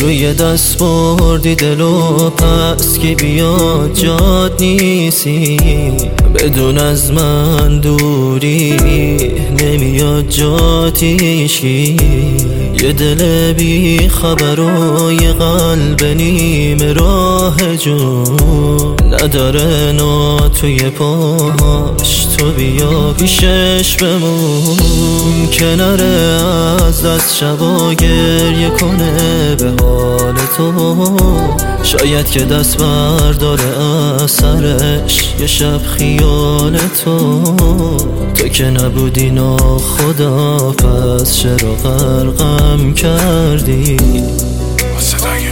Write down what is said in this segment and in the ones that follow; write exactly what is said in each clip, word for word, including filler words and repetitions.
توی دست بردی دلو پس که بیاد جاد نیستی، بدون از من دوری نمیاد جاتیشی. یه دل بی خبر و یه قلب نیم راه جون نداره نا توی پاش، تو بیا پیشش بمون کناره از دست شبا گریه کنه به حال تو. شاید که دست برداره از سرش یه شب خیال تو. تو که نبودی نا خدا پس چرا غرقم کردی؟ صدای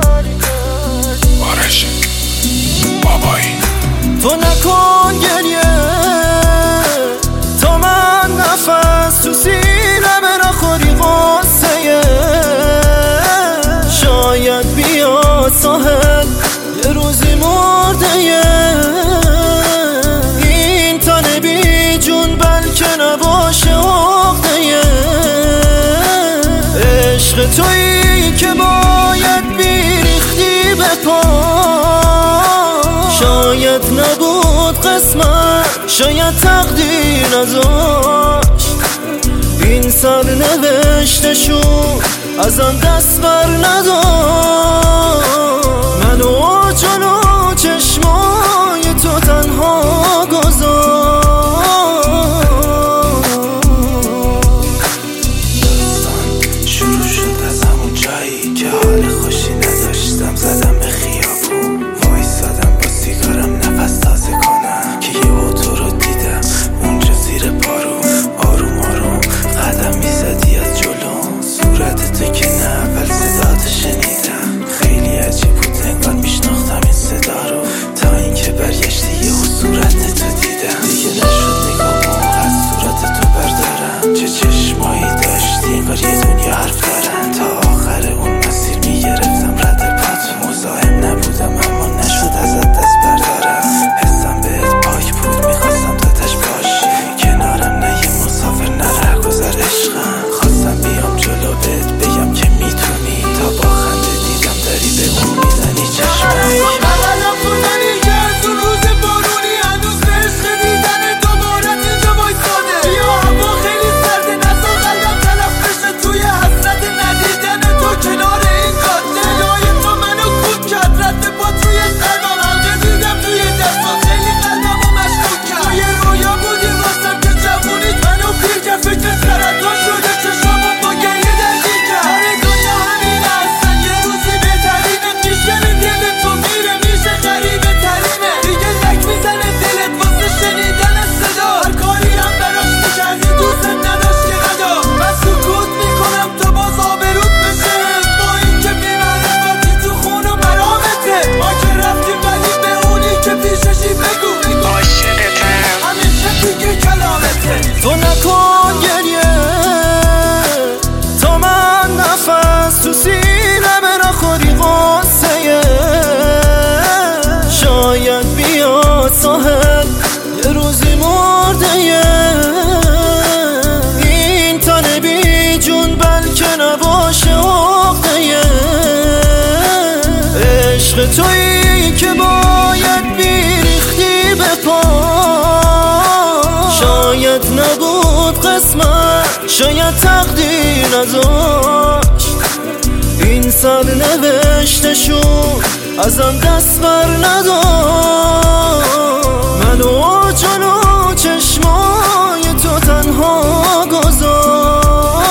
بارش بابایی تو نکن گریه تا من نفس تو سینه برا خوری غصه. شاید بیاد ساحل یه روزی مرده این تن بی جون بلکه نباشه عقده. عشق تویی که باید بیریختی به پا. شاید نبود قسمت، شاید تقدیر نذاشت این سر نوشتشون ازم دست بر نداشت. منو جلو چشمای تو تنها گذاشت. داستان شروع شد از همون جایی که حال خوشی نداشتم، زدم به خیابون وایسادم با سیگارم نفس تازه کنم که یه اوتو رو دیدم اونجا زیر پارو آروم آروم قدم میزدی از جلو. صورت تو که نه اول صداتو شنیدم خیلی عجیب بود، انگار میشناختم این صدا رو تا اینکه برگشتی یهو صورت تو دیدم. دیگه نشد نگامو از صورت تو بردارم، چه چشمایی داشتی انگار یه دنیا حرف دارن. تا آخر اون مسیر میگرفتم رد پاتو، مزاحم نبودم اما نشد ازت دست بردارم. حسم بهت پاک بود میخواستم تو تش باشی کنارم، نه یه مسافر نه رهگذر عشقم. خواستم بیام جلو بهت بگم که میتونی، تا با خنده دیدم داری به اون میزنی چشمک. بغلم کننی که از اون روز بارونی هنوز به عشق دیدن دوبارت اینجا وایساده. بیا هوا خیلی سرده نزا قلبم تلف بشه توی حسرت ندیدن تو کنار این کاده. صدای تو منو کود کرد رد پا توی قلبم، حلقه دیدم توی دستان خیلی قلبمو مشکوک کرد. توی رویا بودی راستم که جوونیت منو پیر کرد، فکر سرطان شده چشامو با گریه درگیر کرد. آره دنیا همین هستن یه روزی بهترینه، میشکنه دل تو میره میشه غریبه ترینه. دیگه لک میزنه دلت واسه شنیدن صدا، هر کاری هم براش میکردی دوست نداشت که ندا. من سکوت میکنم تا باز آبروت بشه، با این که بی‌معرفتی تو خون و مرامته. ما که رفتیم ولی به اونی که پیششی بگو عاشقتم همیشه دیگه کلامته. تو نکن گریه تا من نفس تو سینه برا خوری غصه. شاید بیاد ساحل یه روزی مرده این تن بی جون بلکه نباشه عقده. عشق تویی که باید بیریختی به پا. شاید نبود قسمت، شاید تقدیر نذاشت این سر نوشتشون ازم دست بر نداشت. منو جلو چشمای تو تنها گذاشت.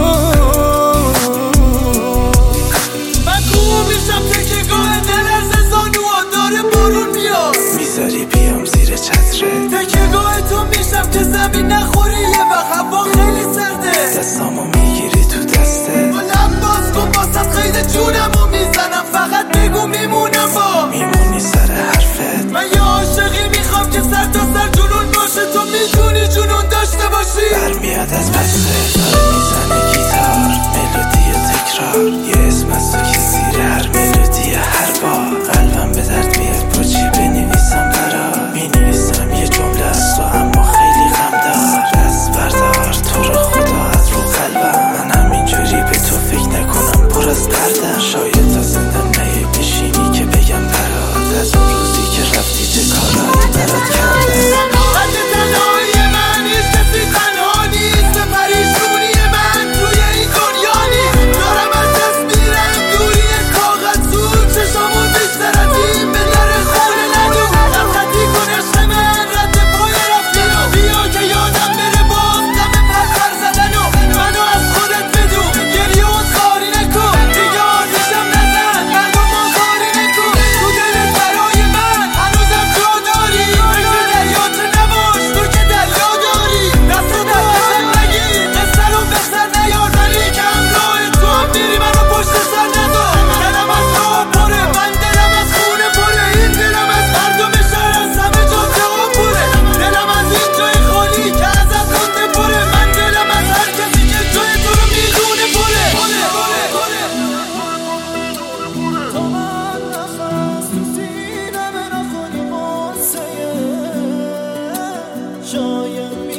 من کوه میشم تکیگاه دل از زانوها داره بارون میاد، میذاری بیام زیر چتره تکیگاه تو میشم که زمین نخوری یه وقت هوا خیلی سرده. دستامو میگیری تو دسته با لب باز کن باست خیلی جونمو میزنم، فقط بگو میمونم با میمونی سر حرفت. من یه عاشقی میخوام که سر تا سر جنون باشه، تو میتونی جنون داشته باشی. برمیاد از بسته داره میزنه گیتار ملودی تکرار، یه اسم از تو که زیر هر ملودی هر بار قلبم به درد میاد با چی بنویسم برات. مینویسم یه جمله از تو اما خیلی غم دار، دست بردار تو رو خدا از رو قلبم. من همینجوری به تو فکر نکنم پر از دردم، شاید جایم